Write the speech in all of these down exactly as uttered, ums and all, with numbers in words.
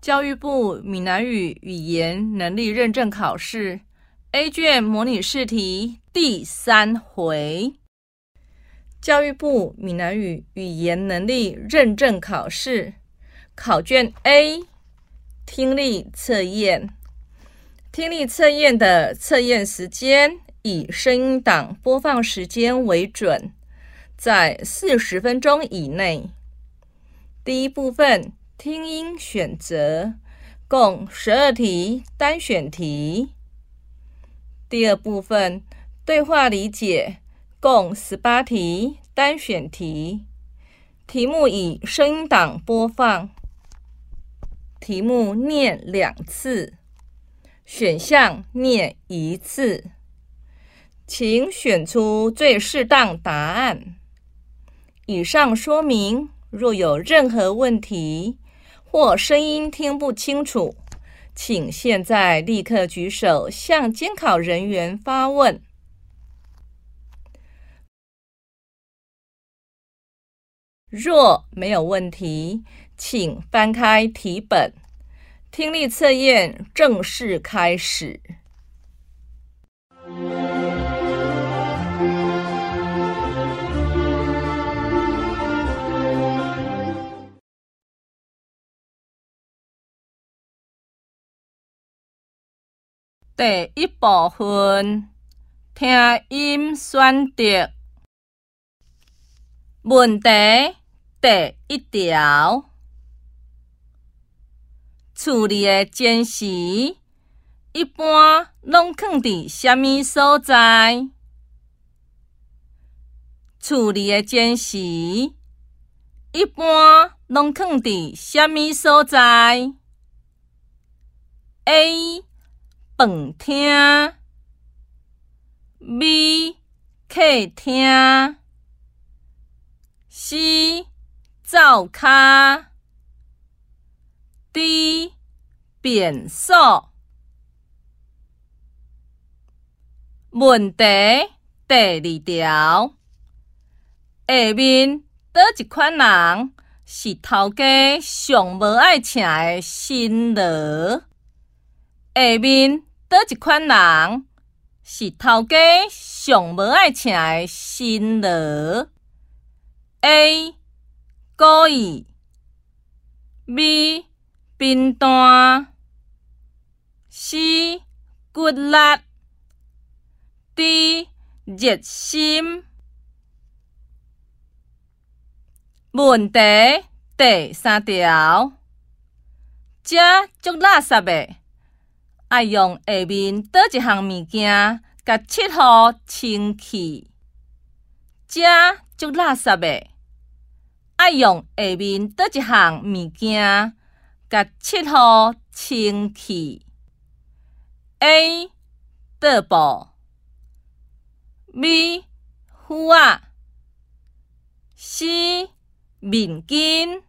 教育部闽南语语言能力认证考试 A 卷模拟试题第三回。教育部闽南语语言能力认证考试考卷 A 听力测验。听力测验的测验时间以声音档播放时间为准，在四十分钟以内。第一部分听音选择，共十二题单选题。第二部分对话理解，共十八题单选题。题目以声音档播放，题目念两次，选项念一次。请选出最适当答案。以上说明，若有任何问题或声音听不清楚，请现在立刻举手向监考人员发问。若没有问题，请翻开题本，听力测验正式开始。第一部分，听音选择。问题第一条，厝里的前时一般拢囥伫什么所在？厝里的前时一般拢囥伫什么所在 ？A. 饭厅 B. 客厅 C. 灶骹 D. 便所。问题第二条，下面倒一款人是头家上无爱请的辛劳？下面倒一款人是头家上无爱请的辛劳 ？A. 故意 B. 贫惰 C. 骨力 D. 热心。问题第三条，这足垃圾的，爱用下面倒一项物件甲漆糊清气？这足垃圾的，爱用下面倒一项物件甲漆糊清气 ？A. 桌布 B. 斧仔 C. 面巾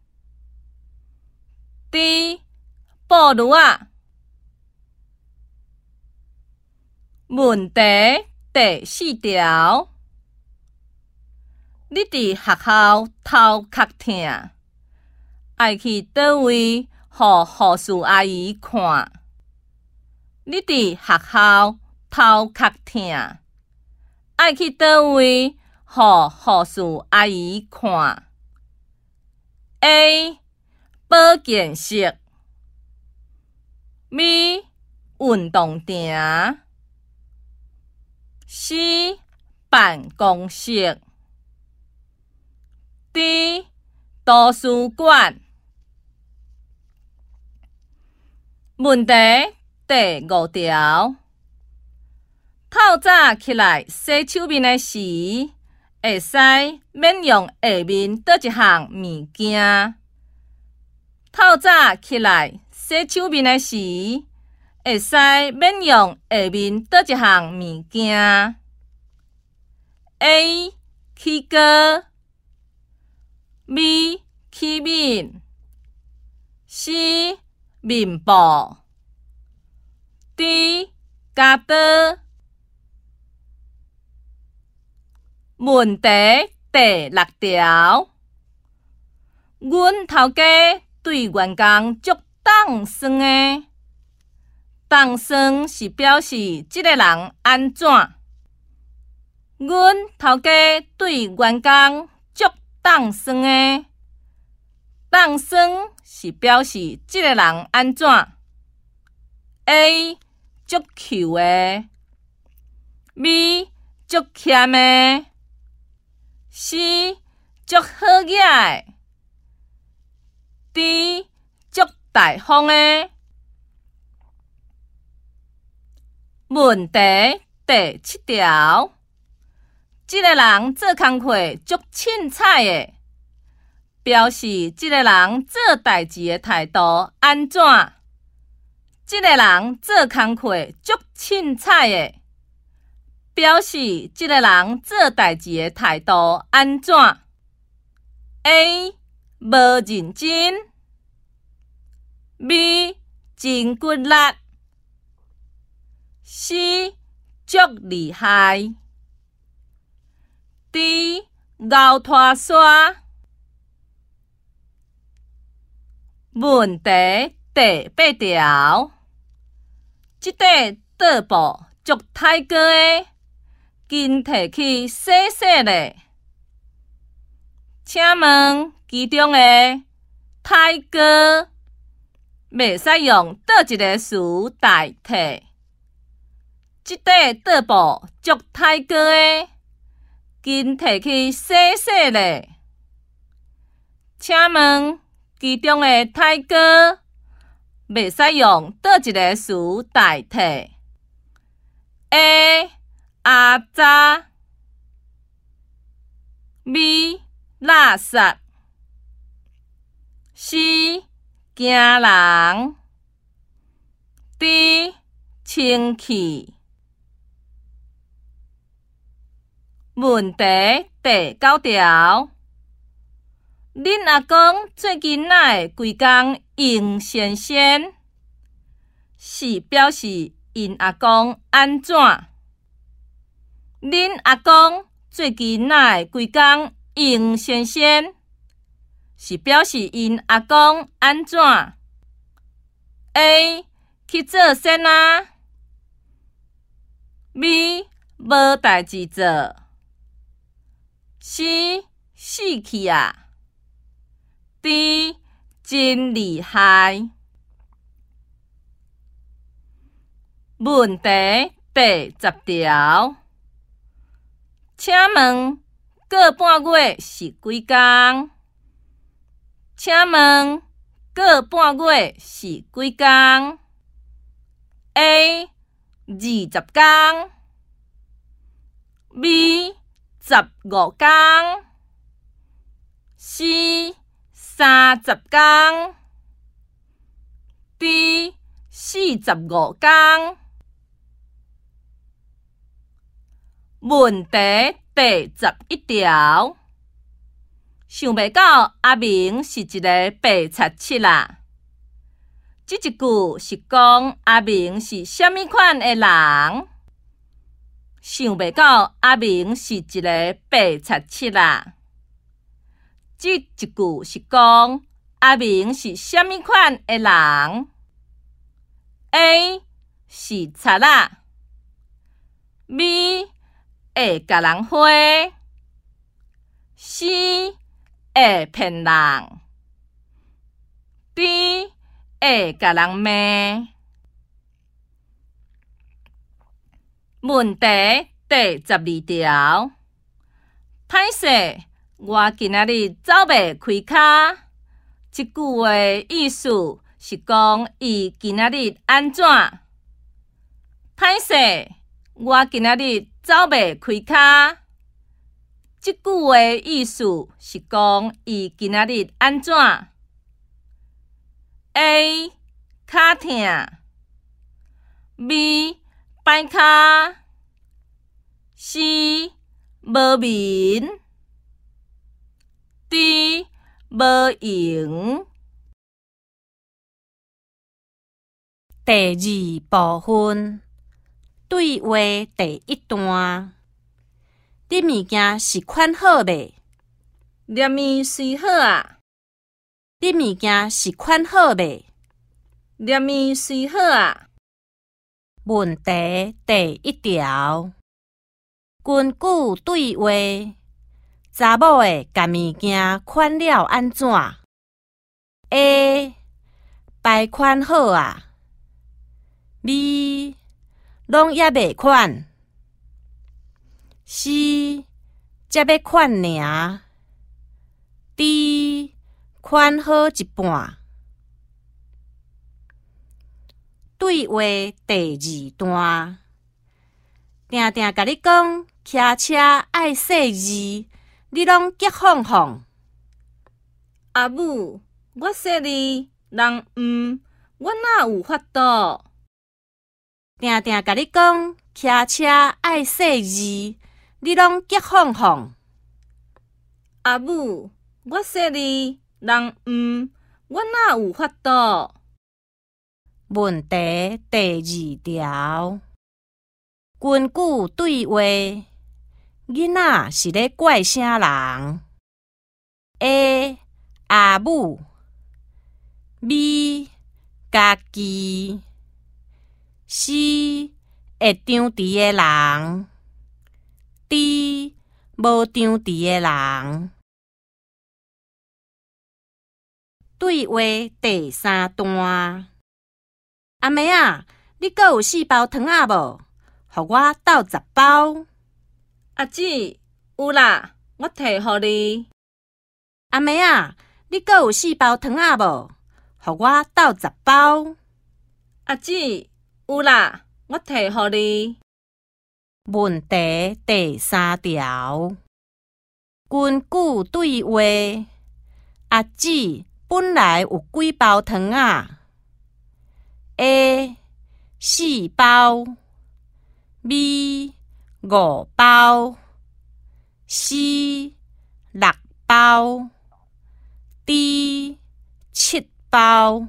D. 布褥仔。问题第四条，你伫学校头壳痛，爱去倒位，互护士阿姨看？你伫学校头壳痛，爱去倒位，互护士阿姨看 ？A. 保健室 B. 运动场 C. 办公室 D. 图书馆。问题第五条，透早起来洗手面的时，会使免用下面倒一项物件？透早起来洗手面的时，会使免用下面倒一项物件 ？A. 起膏 B. 起面 C. 面布 D. 夹刀。问题第六条，阮头家对员工足斗放酸的，放酸是表示即个人安怎？阮头家对员工足放酸的，放酸是表示即个人安怎 ？A 足抾的 ，B 足欠的 ，C 足好野的 ，D 足大方的。问题第七条，即个人做工课足凊彩的，表示即个人做代志的态度安怎？即个人做工课足凊彩的，表示即个人做代志的态度安怎 ？A 无认真 ，B 真骨力 ，C 足厉害 ，D 咬拖沙。问题第八条，即块桌布足太高的，紧摕去洗洗咧。请问其中的太高袂使用倒一个词代替？即块桌布足太高的，紧摕去洗洗咧。请问其中的太高袂使用倒一个词代替 ？A. 阿渣 B. 垃圾 C. 惊人 D. 清气。问题第九条，恁阿公最近仔的规工用先生，是表示因阿公安怎？恁阿公最近仔的规工用先生，是表示因阿公安怎 ？A 去做先啊 B 无代志做 C 死去啊 D 真厉害。问题第十条，请问过半月是几工？请问过半月是几工 ？A 二十工 B 十五工 C 三十工 D 四十五工。问题第十一条，想袂到阿明是一个白贼七啦。这一句是讲阿明是啥物款的人？想袂到阿明是一个白贼七啦。这一句是讲阿明是啥物款的人 ？A 是贼啦 ，B 会甲人花 ，C 会骗人 ，D 会甲人骂。问题第十二条，歹势，我今仔日走袂开骹。这句话意思是讲伊今仔日安怎？歹势，我今仔日走袂开骹。这句话意思是讲伊今仔日安怎 ？A 脚痛 B 摆骹 C 无眠 D 无用。 第二部分对话第一段，你物件是款好袂？ 念咪随好啊！ 你物件是款好袂？ 念咪虽好啊。 问题第一条，根据对话，查某的甲物件款了安怎 ？A. 排款好啊。B. 拢还未款。C. 才要款尔。D. 款好一半。对话第二段，定定甲你讲，骑车爱细字，你拢激放放。 阿母，我说你，人毋，我哪有法度？ 定定甲你讲，骑车爱细字，你拢激放放。 阿母，我说你，人毋，我哪有法度？ 问题第二条，根据对话，囡仔是咧怪啥人 ？A. 阿母 B. 家己 C. 会张持的人 D. 无张持的人。对话第三段。阿妹啊，你阁有四包糖仔无？互我斗十包。 阿姊，有啦，我摕互你。 阿妹啊，你阁有四包糖仔无？互我斗十包。 阿姊，有啦，我摕互你。 问题第三条，根据对话，阿姊本来有几包糖仔 ？A. 四包 B. 五包 C. 六包 D. 七包。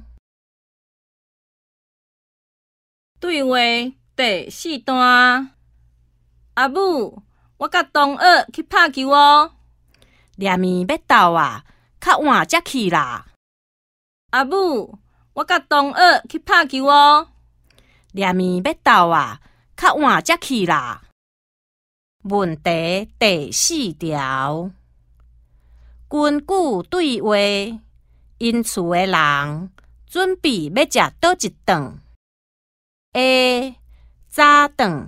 对话第四段，阿母，我甲同学去拍球哦。 念咪要到啊，较晚才去啦。 阿母，我甲同学去拍球哦。 念咪要到啊，较晚才去啦。问题第四条，根据对话，因厝的人准备要食倒一顿 ？A. 早顿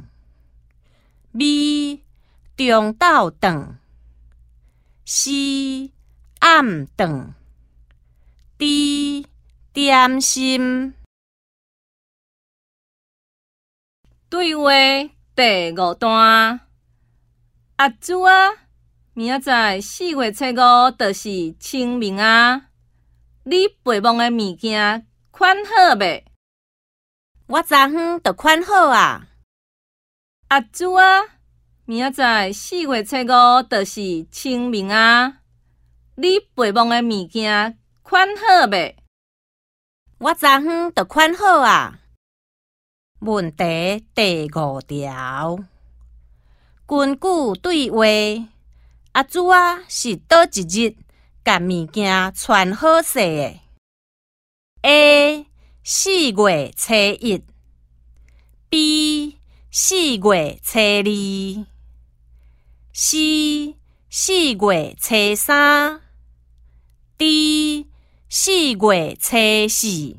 B. 中昼顿 C. 暗顿 D. 点心。 对话第五段，阿姊啊，明仔载四月初五就是清明啊，你备忘的物件款好未？ 我昨昏就款好啊。 阿姊啊，明仔载四月初五就是清明啊，你备忘的物件款好未？ 我昨昏就款好啊。问题第五条，根据对话，阿姊啊是倒一日甲物件穿好势的 ？A. 四月初一 B. 四月初二 C. 四月初三 D. 四月初四。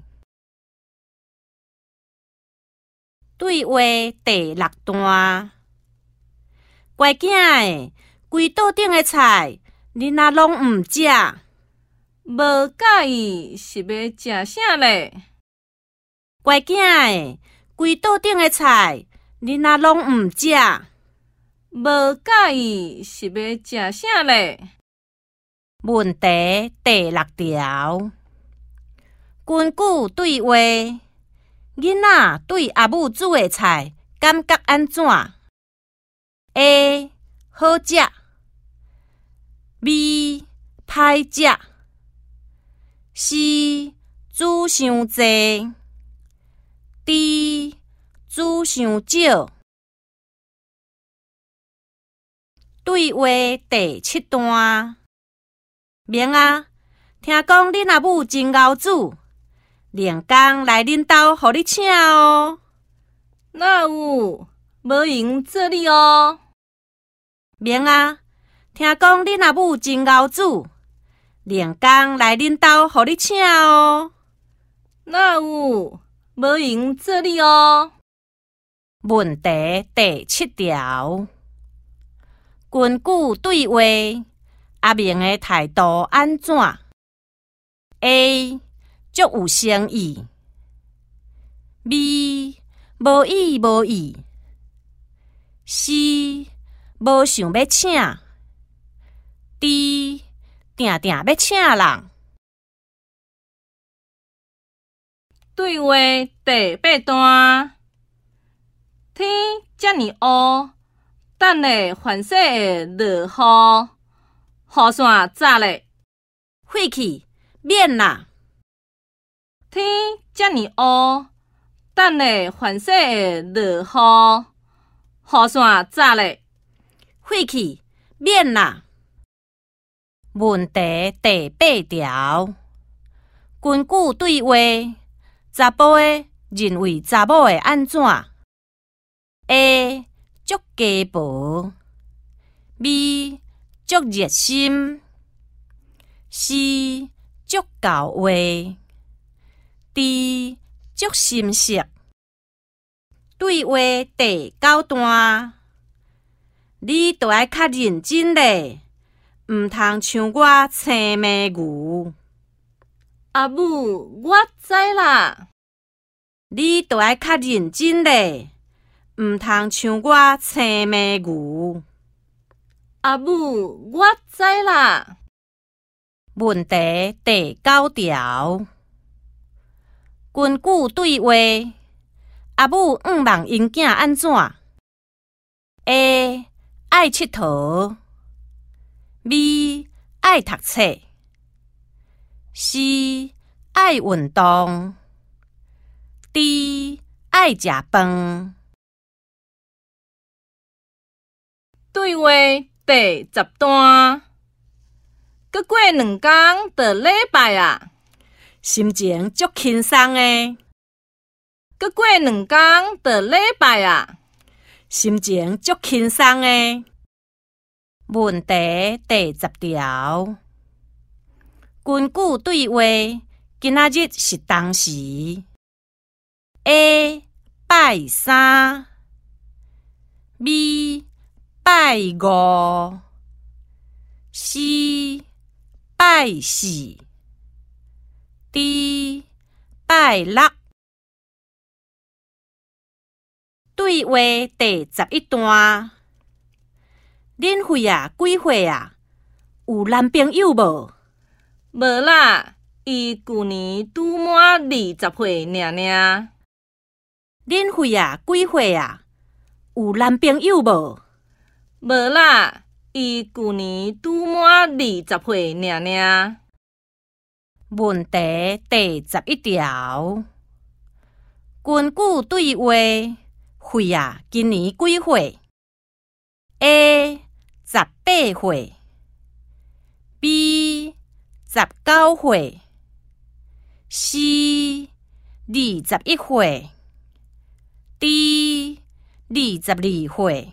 对话第六段，乖囝诶，规桌顶诶菜，你若拢毋食， 无介意是要食啥咧？ 乖囝诶，规桌顶诶菜，你若拢毋食， 无介意是要食啥咧？ 问题第六条，根据对话，囡仔对阿母煮的菜感觉安怎 ？A. 好食 B. 歹食 C. 煮伤济 D. 煮伤少。对话第七段，明啊，听讲恁阿母真熬煮， 连工来恁兜，互你请哦。 哪有，无闲做你哦。 明啊，听讲恁阿母真敖子，连工来恁兜，互你请哦。 哪有，无闲做你哦。 问题第七条，根据对话，阿明的态度安怎 ？A. 足有诚意 B. 无意无意 C. 无想要请 D. 定定要请人。 对话第八段。天遮尔乌，等下凡世会落雨，雨伞砸咧。 废去，免啦。 天遮尔乌，等下凡世会落雨，雨伞砸咧。 废去，免啦。问题第八条，根据对话，查甫的认为查某会安怎 ？A. 足家婆 B. 足热心 C. 足厚话 D. 足心实。对话第九段，你都要较认真咧，毋通像我青眉牛。 阿母，我知啦。 你都要较认真咧，毋通像我青眉牛。 阿母，我知啦。 问题第九条，根据对话，阿母毋望因囝安怎 ？A. 爱佚佗 B. 爱读册 C. 爱运动 D. 爱食饭。 对话第十段。搁过两工就礼拜啊， 心情足轻松的。 搁过两工就礼拜啊， 心情足轻松的。问题第十条，根据对话，今仔日是当时 A. 拜三 B. 拜五 C. 拜四 D. 拜六。对话第十一段，恁岁啊几岁啊？有男朋友无？ 无啦，伊旧年拄满二十岁尔尔。 恁岁啊几岁啊？有男朋友无？ 无啦，伊旧年拄满二十岁尔尔。 问题第十一条，根据对话，岁啊今年几岁 ？A. 十八岁 B. 十九岁 C. 二十一岁 D. 二十二岁。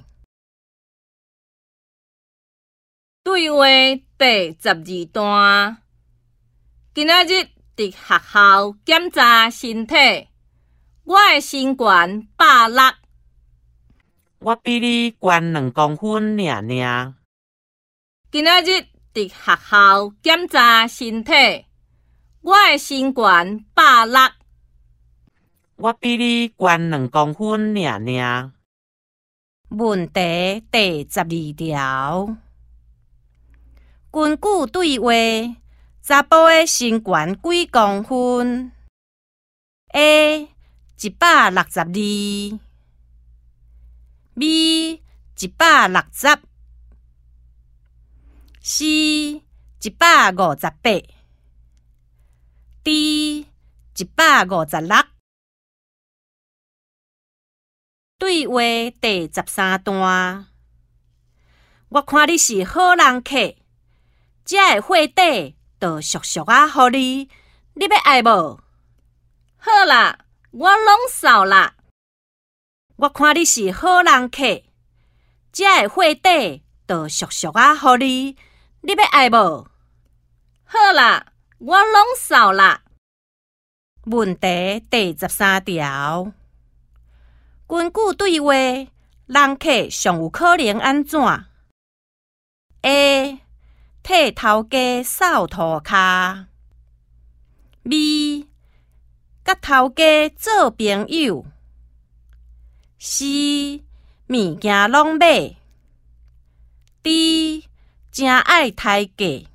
对话第十二段。今仔日伫学校检查身体，我的身悬百六。 我比你悬两公分尔尔。 今仔日伫学校检查身体，我的身悬百六。 我比你悬两公分尔尔。 问题第十二条，根据对话，查甫的身悬几公分 ？A. 一百六十二 B. 一百六十 C. 一百五十八 D. 一百五十六。对话第十三段，我看你是好人客，这个货底就俗俗啊，互你，你要爱无？ 好啦，我拢扫啦。 我看你是好人客，这个货底就俗俗啊，互你，你要爱无？ 好啦，我拢扫啦。 问题第十三条，根据对话，人客上有可能安怎 ？A. 替头家扫涂骹 B. 甲头家做朋友 C. 物件拢买 D. 真爱抬价。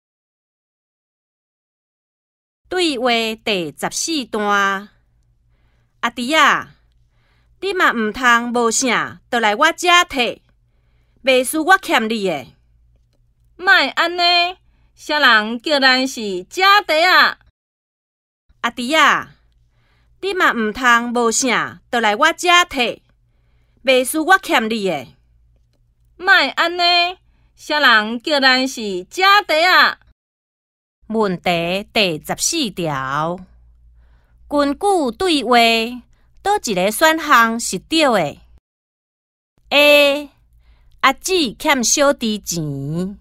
对话第十四段，阿弟啊，你嘛毋通无啥，就来我遮摕，袂输我欠你的。 莫安尼，啥人叫咱是假地啊？ 阿弟啊，你嘛毋通无啥，就来我遮摕，袂输我欠你的。 莫安尼，啥人叫咱是假地啊？ 问题第十四条，根据对话，倒一个选项是对的 ？A. 阿姊欠小弟钱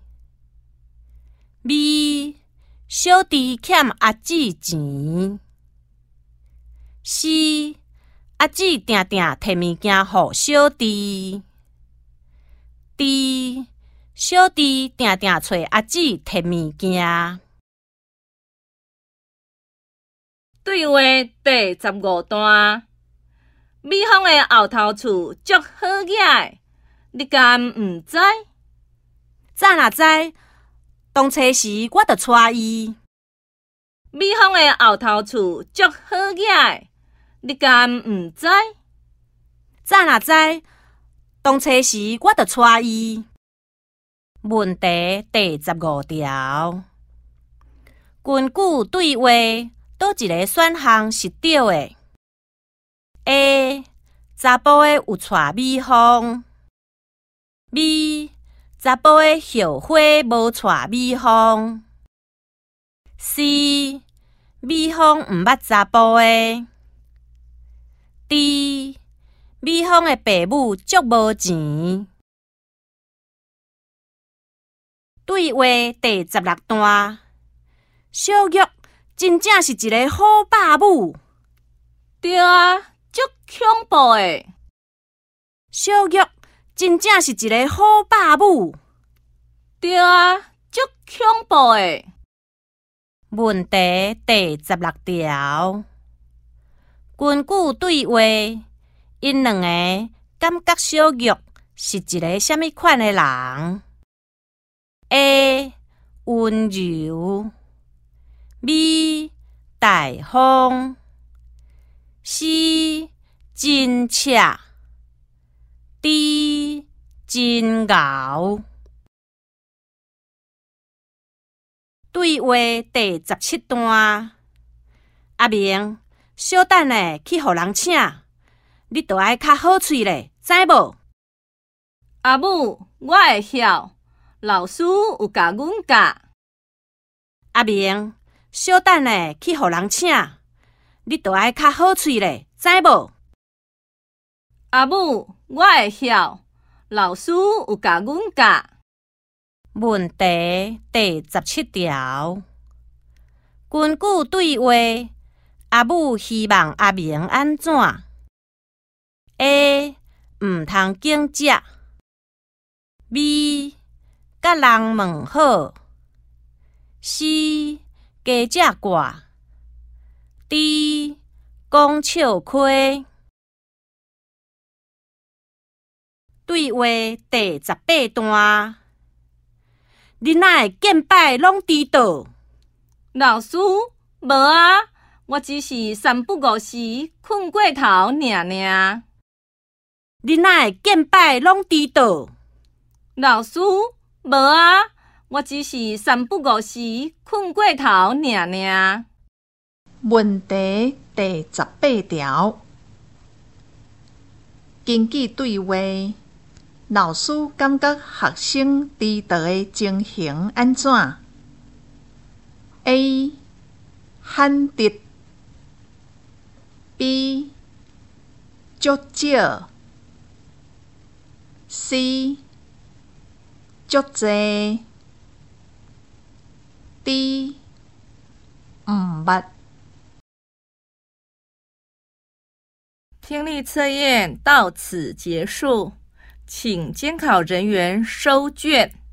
B. 小弟欠阿姊钱 C. 阿姊定定摕物件互小弟 D. 小弟定定找阿姊摕物件。 对话第十五段，美芳的后头厝足好野，你敢毋知？ 早若知，当初时我就带伊。 美芳的后头厝足好野，你敢毋知？ 早若知，当初时我就带伊。问题第十五条，根据对话，倒一个选项是对的 ？A. 查甫的有带美芳 B. 查甫的后花无带美芳 C. 美芳毋捌查甫的 D. 美芳的爸母足无钱。对话第十六段，小玉真正是一个好爸母。 对啊，足恐怖的。 小玉真正是一个好爸母。 对啊，足恐怖的。 问题第十六条，根据对话，因两个感觉小玉是一个什么款的人 ？A. 温柔 B. 大方 C. 真切 D. 真牛。对话第十七段，阿明，小等下去互人请，你着爱较好喙咧，知无？ 阿母，我会晓，老师有教阮教。 阿明，小等下去互人请，你着爱较好喙咧，知无？ 阿母，我会晓，老师有教阮教。 问题第十七条，根据对话，阿母希望阿明安怎 ？A. 毋通警戒 B. 甲人问好 C. 加只挂 D. 讲笑亏。对话第十八段，你哪会见摆拢迟到？ 老师，无啊，我只是三不五时困过头尔尔。 你哪会见摆拢迟到？ 老师，无啊，我只是三不五时困过头尔尔。 问题第十八条，根据对话，老师感觉学生迟到的情形安怎 ？A. 罕得 B 足少 C 足济 D 毋捌。 听力测验到此结束，请监考人员收卷。